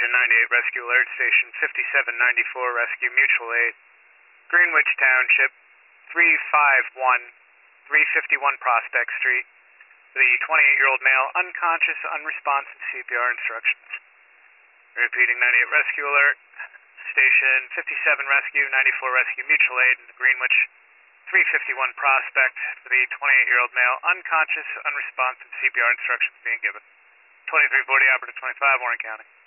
Station 98 Rescue Alert, Station 5794 Rescue Mutual Aid, Greenwich Township, 351, 351 Prospect Street. The 28-year-old male, unconscious, unresponsive, CPR instructions. Repeating 98 Rescue Alert, Station 57 Rescue, 94 Rescue Mutual Aid, Greenwich, 351 Prospect, for the 28-year-old male, unconscious, unresponsive, CPR instructions being given. 2340, Operative 25, Warren County.